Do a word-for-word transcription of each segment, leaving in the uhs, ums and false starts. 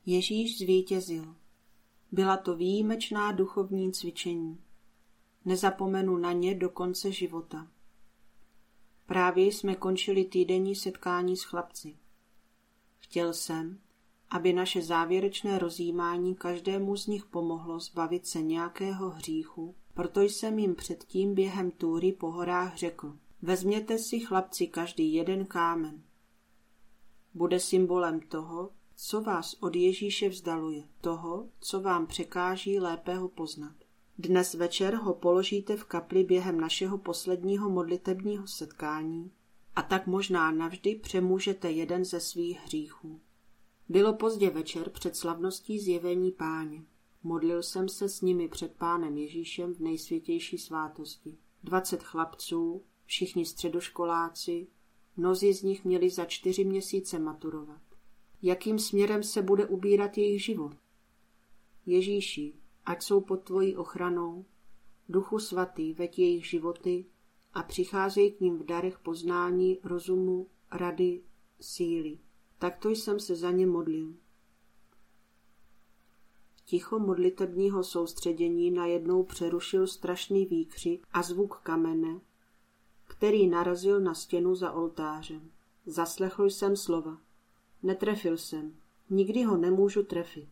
Ježíš zvítězil. Byla to výjimečná duchovní cvičení. Nezapomenu na ně do konce života. Právě jsme končili týdenní setkání s chlapci. Chtěl jsem, aby naše závěrečné rozjímání každému z nich pomohlo zbavit se nějakého hříchu, proto jsem jim předtím během túry po horách řekl: vezměte si, chlapci, každý jeden kámen. Bude symbolem toho, co vás od Ježíše vzdaluje, toho, co vám překáží lépe ho poznat. Dnes večer ho položíte v kapli během našeho posledního modlitebního setkání a tak možná navždy přemůžete jeden ze svých hříchů. Bylo pozdě večer před slavností zjevení Páně. Modlil jsem se s nimi před Pánem Ježíšem v nejsvětější svátosti. Dvacet chlapců, všichni středoškoláci, mnozí z nich měli za čtyři měsíce maturovat. Jakým směrem se bude ubírat jejich život? Ježíši, ať jsou pod tvojí ochranou, Duchu svatý, veď jejich životy a přicházej k ním v darech poznání, rozumu, rady, síly. Takto jsem se za ně modlil. Ticho modlitebního soustředění najednou přerušil strašný výkřik a zvuk kamene, který narazil na stěnu za oltářem. Zaslechl jsem slova. Netrefil jsem. Nikdy ho nemůžu trefit.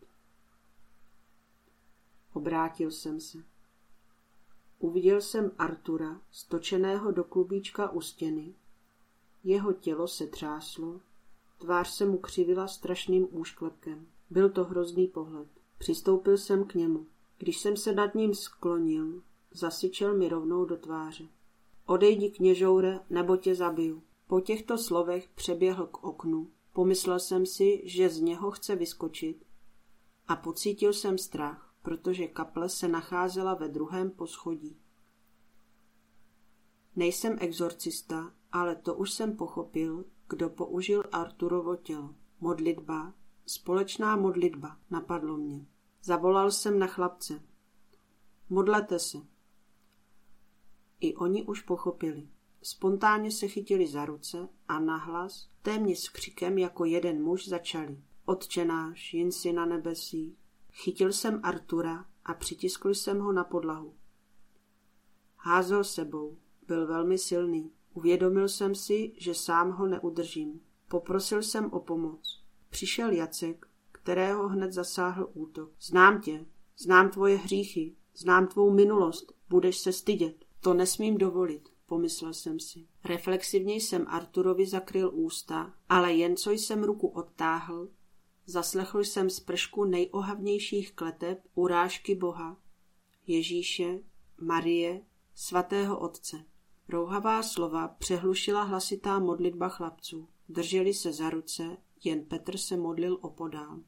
Obrátil jsem se. Uviděl jsem Artura, stočeného do klubíčka u stěny. Jeho tělo se třáslo, tvář se mu křivila strašným úšklepkem. Byl to hrozný pohled. Přistoupil jsem k němu. Když jsem se nad ním sklonil, zasyčel mi rovnou do tváře. Odejdi, kněžoure, nebo tě zabiju. Po těchto slovech přeběhl k oknu. Pomyslel jsem si, že z něho chce vyskočit a pocítil jsem strach, protože kaple se nacházela ve druhém poschodí. Nejsem exorcista, ale to už jsem pochopil, kdo použil Arturovo tělo. Modlitba, společná modlitba, napadlo mě. Zavolal jsem na chlapce. Modlete se. I oni už pochopili. Spontánně se chytili za ruce a nahlas, téměř s křikem jako jeden muž, začali. Otče náš, jen si na nebesích. Chytil jsem Artura a přitiskl jsem ho na podlahu. Házel sebou, byl velmi silný. Uvědomil jsem si, že sám ho neudržím. Poprosil jsem o pomoc. Přišel Jacek, kterého hned zasáhl útok. Znám tě, znám tvoje hříchy, znám tvou minulost, budeš se stydět. To nesmím dovolit, pomyslel jsem si. Reflexivně jsem Arturovi zakryl ústa, ale jen co jsem ruku odtáhl, zaslechl jsem z pršku nejohavnějších kleteb urážky Boha, Ježíše, Marie, svatého Otce. Rouhavá slova přehlušila hlasitá modlitba chlapců. Drželi se za ruce, jen Petr se modlil opodál.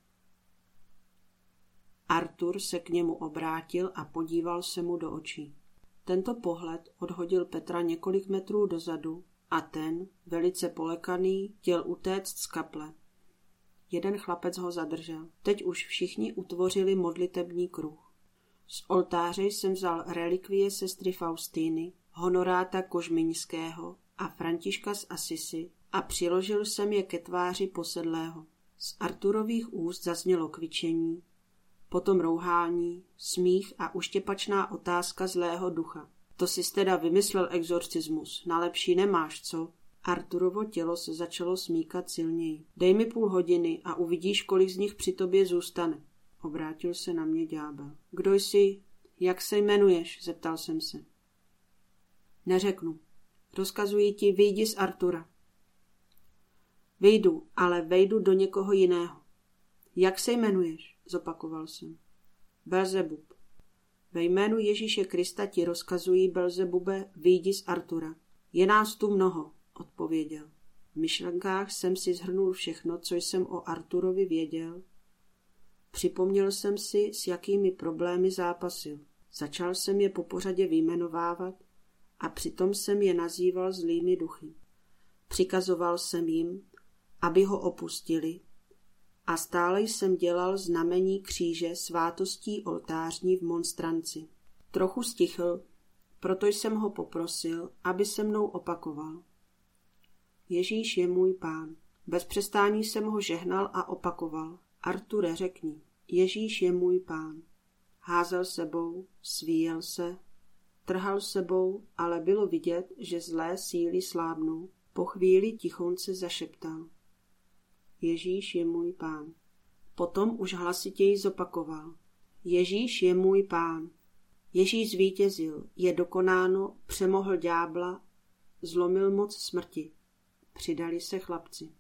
Artur se k němu obrátil a podíval se mu do očí. Tento pohled odhodil Petra několik metrů dozadu a ten, velice polekaný, chtěl utéct z kaple. Jeden chlapec ho zadržel. Teď už všichni utvořili modlitební kruh. Z oltáře jsem vzal relikvie sestry Faustýny, honoráta Kožmiňského a Františka z Asisi a přiložil jsem je ke tváři posedlého. Z Arturových úst zaznělo kvičení, potom rouhání, smích a uštěpačná otázka zlého ducha. To jsi teda vymyslel exorcismus, na lepší nemáš, co? Arturovo tělo se začalo smíkat silněji. Dej mi půl hodiny a uvidíš, kolik z nich při tobě zůstane. Obrátil se na mě ďábel. Kdo jsi? Jak se jmenuješ? Zeptal jsem se. Neřeknu. Rozkazuji ti, vyjdi z Artura. Vyjdu, ale vejdu do někoho jiného. Jak se jmenuješ? Zopakoval jsem. Belzebub. Ve jménu Ježíše Krista ti rozkazují, Belzebube, vyjdi z Artura. Je nás tu mnoho, odpověděl. V myšlenkách jsem si shrnul všechno, co jsem o Arturovi věděl. Připomněl jsem si, s jakými problémy zápasil. Začal jsem je po pořadě vyjmenovávat a přitom jsem je nazýval zlými duchy. Přikazoval jsem jim, aby ho opustili, a stále jsem dělal znamení kříže svátostí oltářní v monstranci. Trochu stichl, proto jsem ho poprosil, aby se mnou opakoval. Ježíš je můj Pán. Bez přestání jsem ho žehnal a opakoval. Arture, řekni, Ježíš je můj pán. Házel sebou, svíjel se, trhal sebou, ale bylo vidět, že zlé síly slábnou. Po chvíli tichonce zašeptal. Ježíš je můj pán. Potom už hlasitěji zopakoval. Ježíš je můj pán. Ježíš zvítězil, je dokonáno, přemohl ďábla, zlomil moc smrti. Přidali se chlapci.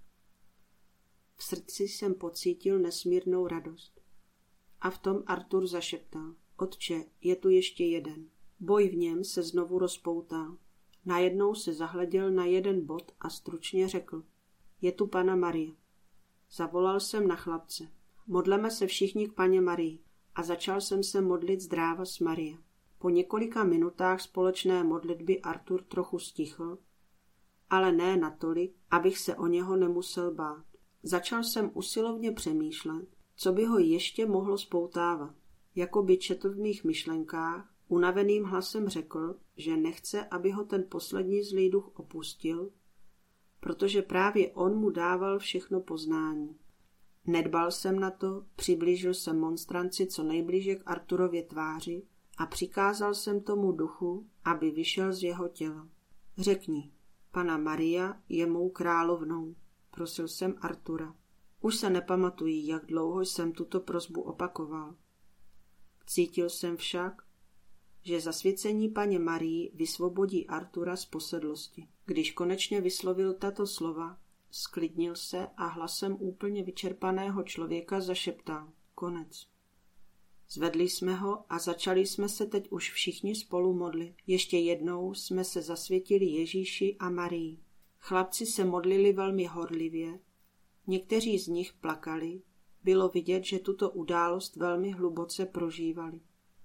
V srdci jsem pocítil nesmírnou radost. A v tom Artur zašeptal. Otče, je tu ještě jeden. Boj v něm se znovu rozpoutal. Najednou se zahleděl na jeden bod a stručně řekl. Je tu Panna Marie. Zavolal jsem na chlapce. Modleme se všichni k Panně Marii. A začal jsem se modlit zdráva s Marie. Po několika minutách společné modlitby Artur trochu stichl, ale ne natolik, abych se o něho nemusel bát. Začal jsem usilovně přemýšlet, co by ho ještě mohlo spoutávat. Jako by četl v mých myšlenkách, unaveným hlasem řekl, že nechce, aby ho ten poslední zlý duch opustil, protože právě on mu dával všechno poznání. Nedbal jsem na to, přiblížil jsem monstranci co nejblíže k Arturově tváři a přikázal jsem tomu duchu, aby vyšel z jeho těla. Řekni, Panna Maria je mou královnou, prosil jsem Artura. Už se nepamatuji, jak dlouho jsem tuto prosbu opakoval. Cítil jsem však, že zasvěcení Panně Marii vysvobodí Artura z posedlosti. Když konečně vyslovil tato slova, sklidnil se a hlasem úplně vyčerpaného člověka zašeptal. Konec. Zvedli jsme ho a začali jsme se teď už všichni spolu modlit. Ještě jednou jsme se zasvětili Ježíši a Marii. Chlapci se modlili velmi horlivě, někteří z nich plakali, bylo vidět, že tuto událost velmi hluboce prožívali.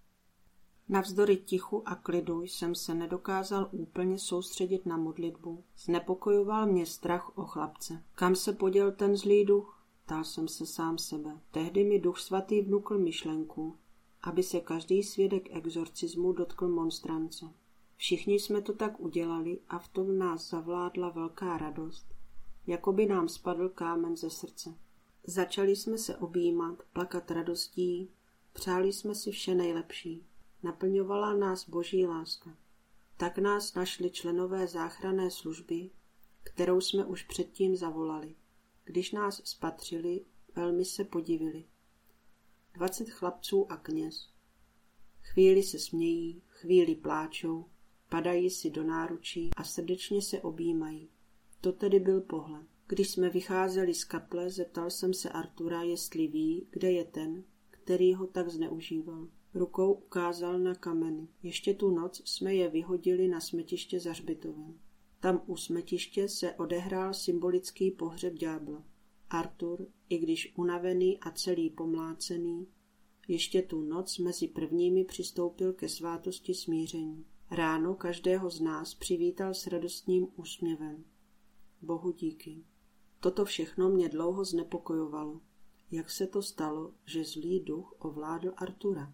Navzdory tichu a klidu jsem se nedokázal úplně soustředit na modlitbu. Znepokojoval mě strach o chlapce. Kam se poděl ten zlý duch? Ptal jsem se sám sebe. Tehdy mi Duch svatý vnukl myšlenku, aby se každý svědek exorcismu dotkl monstrance. Všichni jsme to tak udělali a v tom nás zavládla velká radost, jako by nám spadl kámen ze srdce. Začali jsme se objímat, plakat radostí, přáli jsme si vše nejlepší. Naplňovala nás boží láska. Tak nás našli členové záchranné služby, kterou jsme už předtím zavolali. Když nás spatřili, velmi se podivili. Dvacet chlapců a kněz. Chvíli se smějí, chvíli pláčou, padají si do náručí a srdečně se objímají. To tedy byl pohled. Když jsme vycházeli z kaple, zeptal jsem se Artura, jestli ví, kde je ten, který ho tak zneužíval. Rukou ukázal na kameny. Ještě tu noc jsme je vyhodili na smetiště za hřbitovem. Tam u smetiště se odehrál symbolický pohřeb ďábla. Artur, i když unavený a celý pomlácený, ještě tu noc mezi prvními přistoupil ke svátosti smíření. Ráno každého z nás přivítal s radostným úsměvem. Bohu díky. Toto všechno mě dlouho znepokojovalo. Jak se to stalo, že zlý duch ovládl Artura?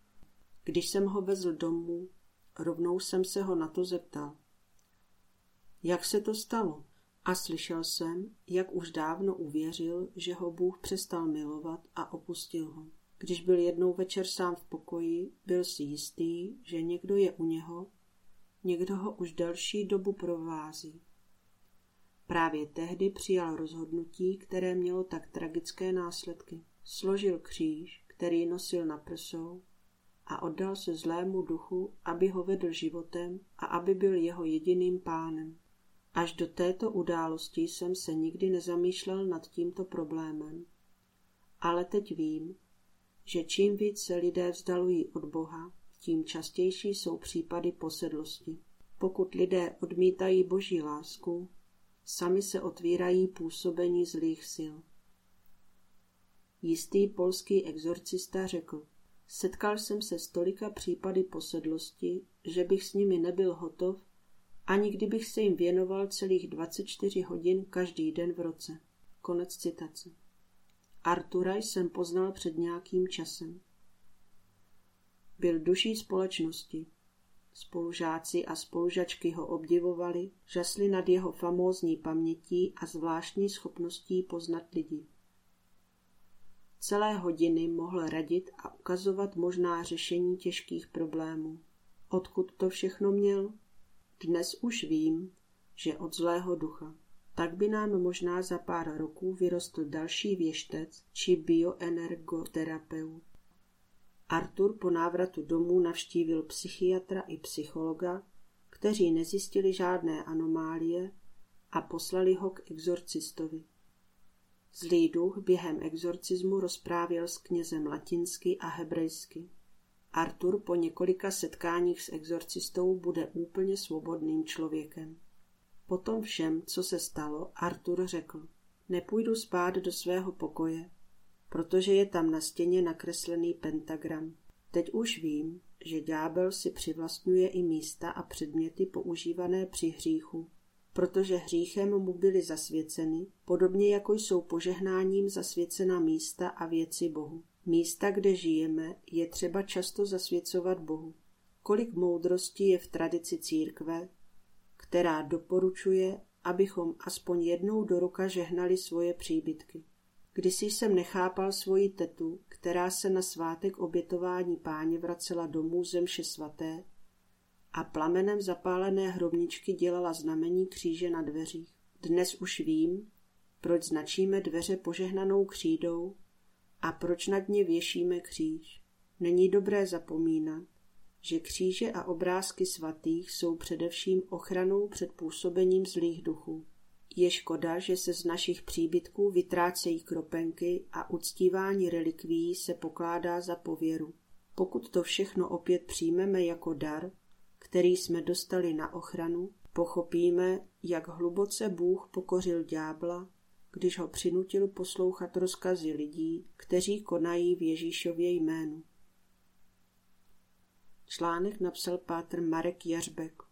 Když jsem ho vezl domů, rovnou jsem se ho na to zeptal. Jak se to stalo? A slyšel jsem, jak už dávno uvěřil, že ho Bůh přestal milovat a opustil ho. Když byl jednou večer sám v pokoji, byl si jistý, že někdo je u něho, někdo ho už delší dobu provází. Právě tehdy přijal rozhodnutí, které mělo tak tragické následky. Složil kříž, který nosil na prsou, a oddal se zlému duchu, aby ho vedl životem a aby byl jeho jediným pánem. Až do této události jsem se nikdy nezamýšlel nad tímto problémem. Ale teď vím, že čím víc se lidé vzdalují od Boha, tím častější jsou případy posedlosti. Pokud lidé odmítají Boží lásku, sami se otvírají působení zlých sil. Jistý polský exorcista řekl, setkal jsem se s tolika případy posedlosti, že bych s nimi nebyl hotov, ani kdybych se jim věnoval celých dvacet čtyři hodin každý den v roce. Konec citace. Artura jsem poznal před nějakým časem. Byl duší společnosti. Spolužáci a spolužačky ho obdivovali, žasli nad jeho famózní pamětí a zvláštní schopností poznat lidi. Celé hodiny mohl radit a ukazovat možná řešení těžkých problémů. Odkud to všechno měl? Dnes už vím, že od zlého ducha. Tak by nám možná za pár roků vyrostl další věštec či bioenergoterapeut. Artur po návratu domů navštívil psychiatra i psychologa, kteří nezjistili žádné anomálie a poslali ho k exorcistovi. Zlý duch během exorcismu rozprávěl s knězem latinsky a hebrejsky. Artur po několika setkáních s exorcistou bude úplně svobodným člověkem. Po tom všem, co se stalo, Artur řekl: nepůjdu spát do svého pokoje, protože je tam na stěně nakreslený pentagram. Teď už vím, že ďábel si přivlastňuje i místa a předměty používané při hříchu, protože hříchem mu byly zasvěceny, podobně jako jsou požehnáním zasvěcena místa a věci Bohu. Místa, kde žijeme, je třeba často zasvěcovat Bohu. Kolik moudrosti je v tradici církve, která doporučuje, abychom aspoň jednou do roka žehnali svoje příbytky. Kdysi jsem nechápal svoji tetu, která se na svátek obětování Páně vracela domů ze mše svaté a plamenem zapálené hrobničky dělala znamení kříže na dveřích. Dnes už vím, proč značíme dveře požehnanou křídou a proč nad ně věšíme kříž. Není dobré zapomínat, že kříže a obrázky svatých jsou především ochranou před působením zlých duchů. Je škoda, že se z našich příbytků vytrácejí kropenky a uctívání relikvií se pokládá za pověru. Pokud to všechno opět přijmeme jako dar, který jsme dostali na ochranu, pochopíme, jak hluboce Bůh pokořil ďábla, když ho přinutil poslouchat rozkazy lidí, kteří konají v Ježíšově jménu. Článek napsal pátr Marek Jařbek.